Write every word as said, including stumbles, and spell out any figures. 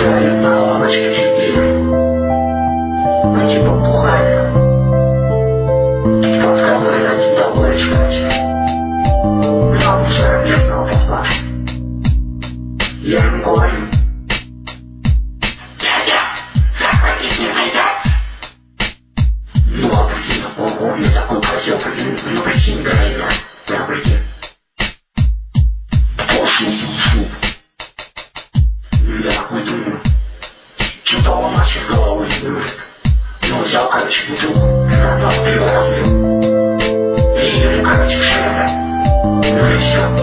играет на лавочке четыре. Мы типа бухали. Под коврой один тобой искать. Нам уже объектного попла. Я ему говорю: дядя, захватить не найдет. Ну а прикинь, ого, мне такой хотел, блин, ну прикинь, реально, да прикинь. Пошел суп. Я такой думаю, что-то он начал головой думает. Ну взял, короче, бутылку, набрал пиво, разлил. И ему, короче, шея. Ну и все.